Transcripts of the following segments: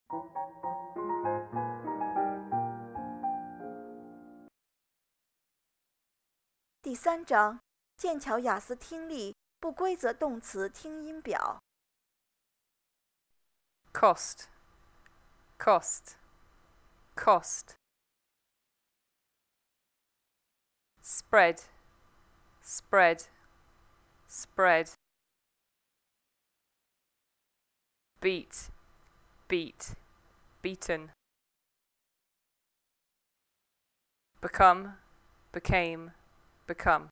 第3章，剑桥雅思听力不规则动词听音表。 cost, cost, cost. Spread, spread, spread. Beat, beat, beaten. Become, became, become.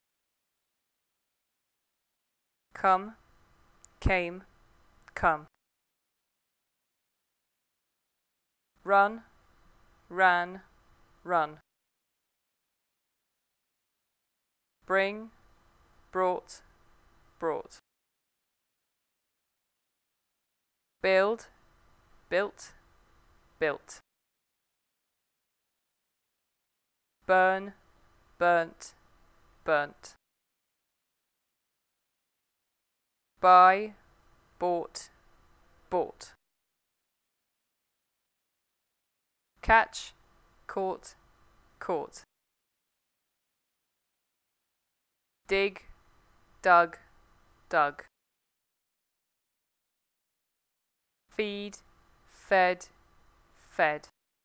Come, came, come. Run, ran, run. Bring, brought, brought. Build, built, built. Burn, burnt, burnt. Buy, bought, bought. Catch, caught, caught. Dig, dug, dug. Feed, fed, fed.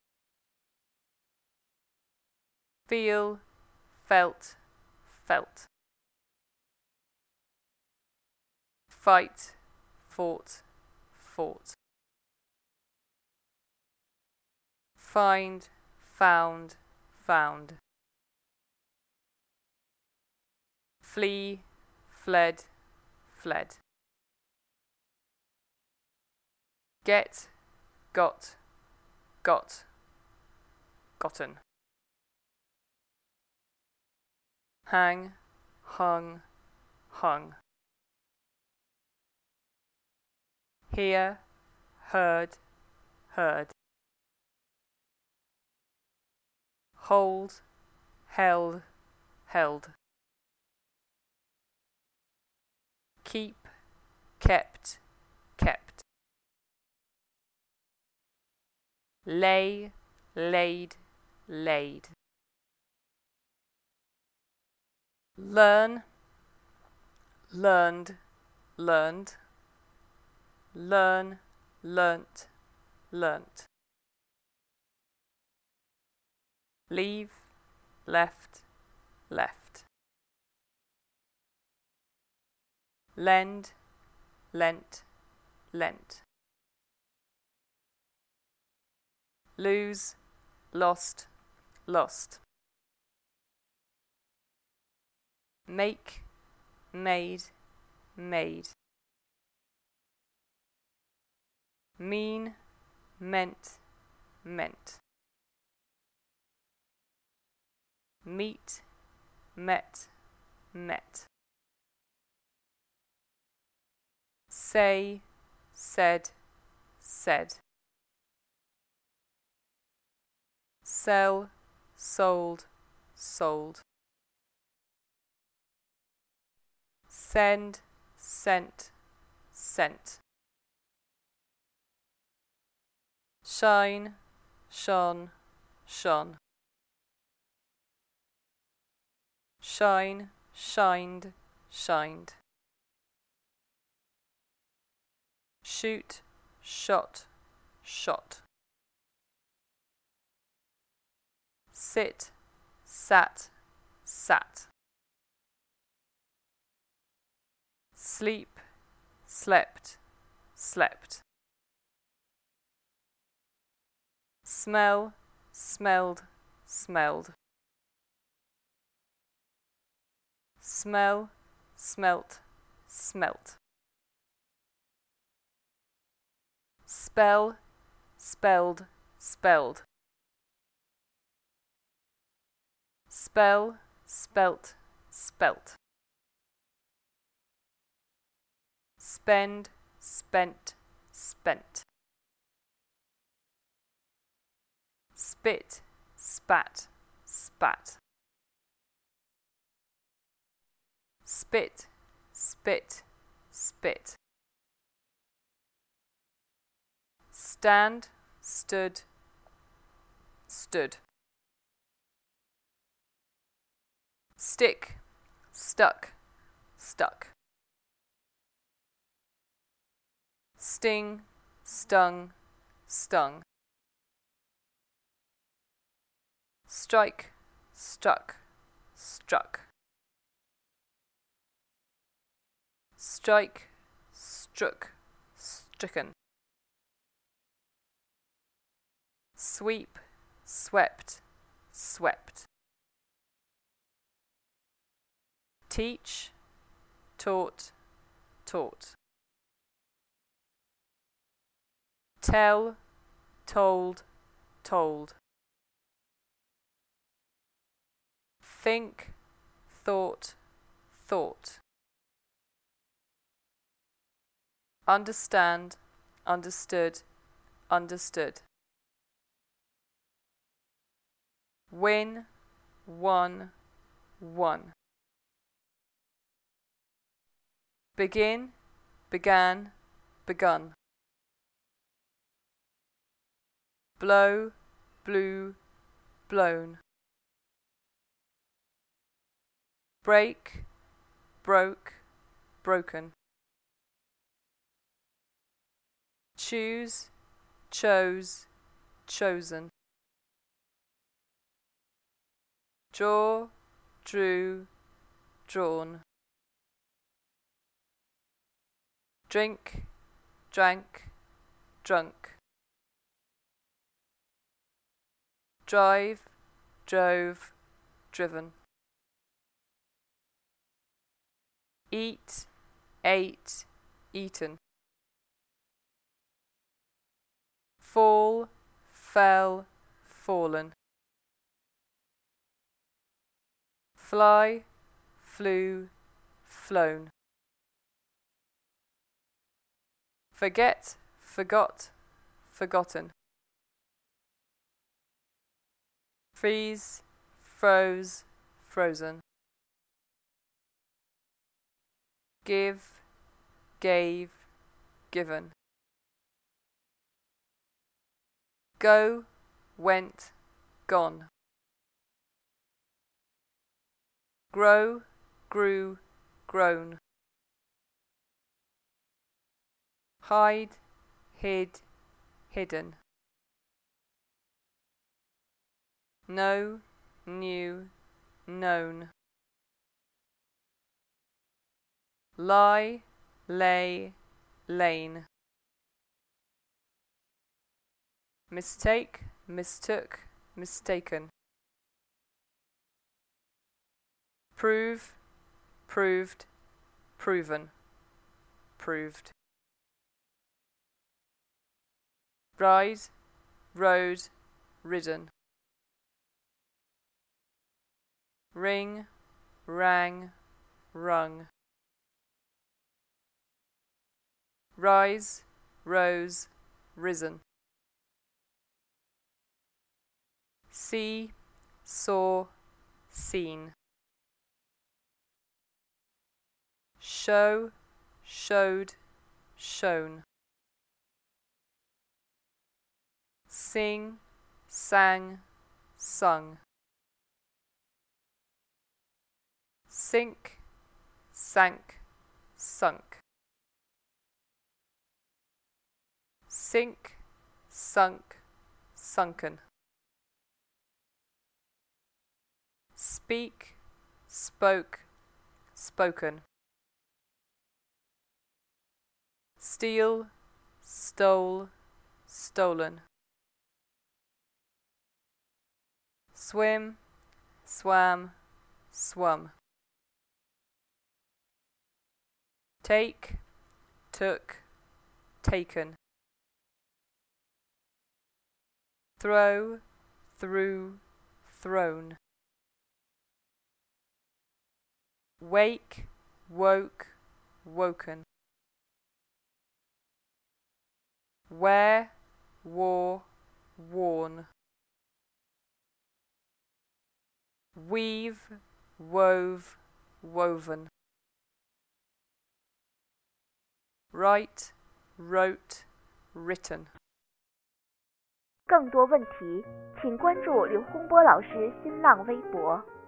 Feel, felt, felt. Fight, fought, fought. Find, found, found. Flee, fled, fled. Get, got, got, gotten. Hang, hung, hung. Hear, heard, heard. Hold, held, held. Keep, kept, kept. Lay, laid, laid. Learn, learned, learned. Learn, learnt, learnt. Leave, left, left. Lend, lent, lent. Lose, lost, lost. Make, made, made. Mean, meant, meant. Meet, met, met. Say, said, said. Sell, sold, sold. Send, sent, sent. Shine, shone, shone. Shine, shined, shined. Shoot, shot, shot. Sit, sat, sat. Sleep, slept, slept. Smell, smelled, smelled. Smell, smelt, smelt. Spell, spelled, spelled. Spell, spelt, spelt. Spend, spent, spent. Spit, spat, spat. Spit, spit, spit. stand, stood, stood. Stick, stuck, stuck. Sting, stung, stung. Strike, struck, struck. Strike, struck, stricken. Sweep, swept, swept. Teach, taught, taught. Tell, told, told. Think, thought, thought. Understand, understood, understood. Win, won, won. Begin, began, begun. Blow, blew, blown. Break, broke, broken. Choose, chose, chosen. Draw, drew, drawn. Drink, drank, drunk. Drive, drove, driven. Eat, ate, eaten. Fall, fell, fallen. Fly, flew, flown. Forget, forgot, forgotten. Freeze, froze, frozen. Give, gave, given. Go, went, gone. Grow, grew, grown. Hide, hid, hidden. Know, knew, known. Lie, lay, lain. Mistake, mistook, mistaken. Prove, proved, proven, proved. Ride, rode, ridden. Ring, rang, rung. Rise, rose, risen. See, saw, seen. Show, showed, shown. Sing, sang, sung. Sink, sank, sunk. Sink, sunk, sunken. Speak, spoke, spoken. Steal, stole, stolen. Swim, swam, swum. Take, took, taken. Throw, threw, thrown. Wake, woke, woken. Wear, wore, worn. Weave, wove, woven. Write, wrote, written. 更多问题，请关注刘洪波老师新浪微博。